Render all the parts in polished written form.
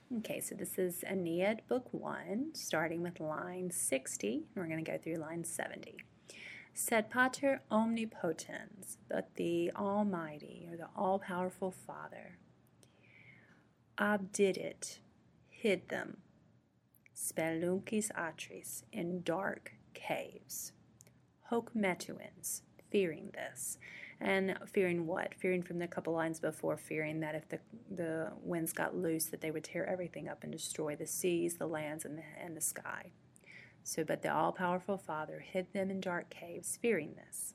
Okay, so this is Aeneid, Book 1, starting with line 60, and we're going to go through line 70. Sed Pater Omnipotens, but the Almighty, or the all-powerful Father, abdidit, hid them, speluncis atris, in dark caves, hoc metuens, fearing this. And fearing what? Fearing from the couple lines before, fearing that if the winds got loose, that they would tear everything up and destroy the seas, the lands, and the sky. So, but the all-powerful Father hid them in dark caves, fearing this.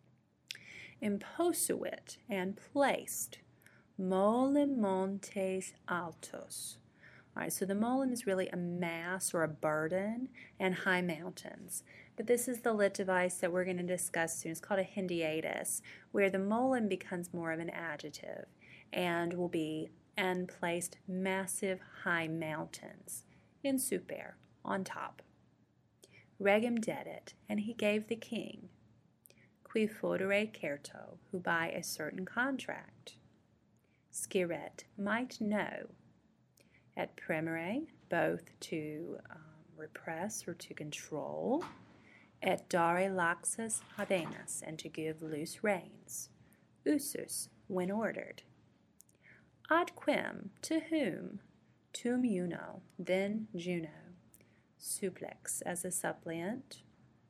Imposuit, and placed, mole montes altos. All right, so the molen is really a mass or a burden, and high mountains. But this is the lit device that we're going to discuss soon. It's called a hendiatus, where the molen becomes more of an adjective and will be and placed massive high mountains in super, on top. Regem dedit, and he gave the king, qui fodere certo, who by a certain contract, sciret, might know, et premere, both to repress or to control, et dare laxas habenas, and to give loose reins, usus, when ordered. Ad quem, to whom, tum Juno, then Juno, supplex, as a suppliant,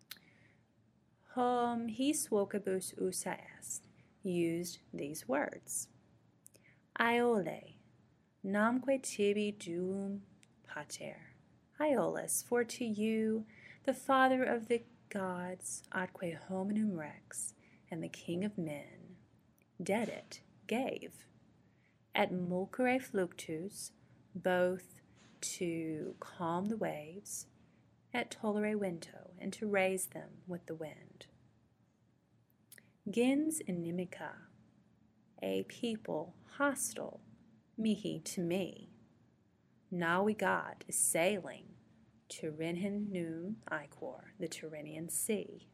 his vocibus usa est, used these words. Iole, namque tibi duum pater, Iolus, for to you, the Father of the gods, atque hominum rex, and the King of men, dedit, gave, et mulcere fluctus, both to calm the waves, et tollere vento, and to raise them with the wind. Gens inimica, a people hostile, mihi, to me. Navigat is sailing, Tyrrhenium iquor, the Tyrrhenian Sea.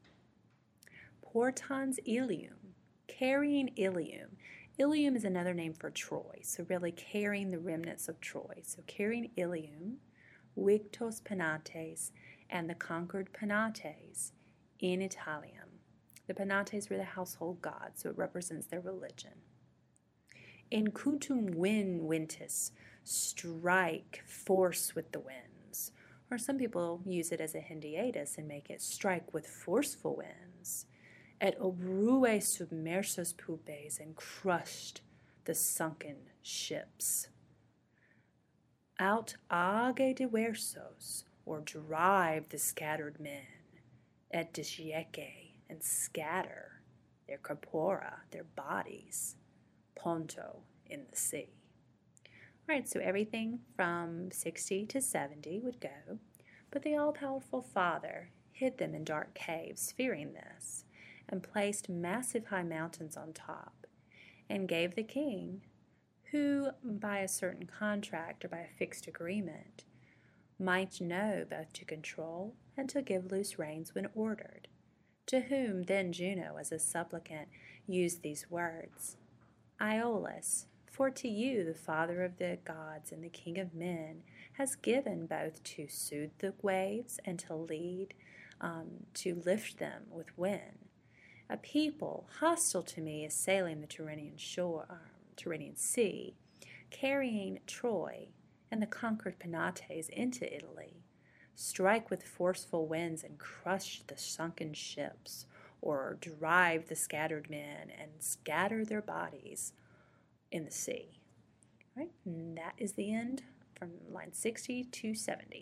Portans Ilium, carrying Ilium. Ilium is another name for Troy, so really carrying the remnants of Troy. So carrying Ilium, victos penates, and the conquered penates in Italium. The penates were the household gods, so it represents their religion. In cutum ventis, strike, force with the winds. Or some people use it as a hendiatus and make it strike with forceful winds. Et obrue submersos pupes, and crushed the sunken ships. Out age diversos, or drive the scattered men. Et disjece, and scatter their corpora, their bodies, ponto, in the sea. All right, so everything from 60 to 70 would go, but the all-powerful Father hid them in dark caves, fearing this, and placed massive high mountains on top, and gave the king, who by a certain contract or by a fixed agreement might know both to control and to give loose reins when ordered, to whom then Juno as a supplicant used these words. Iolus, for to you the Father of the gods and the King of men has given both to soothe the waves and to lead, to lift them with wind. A people hostile to me is sailing the Tyrrhenian Sea, carrying Troy and the conquered penates into Italy. Strike with forceful winds and crush the sunken ships, or drive the scattered men and scatter their bodies in the sea. All right, and that is the end from line 60 to 70.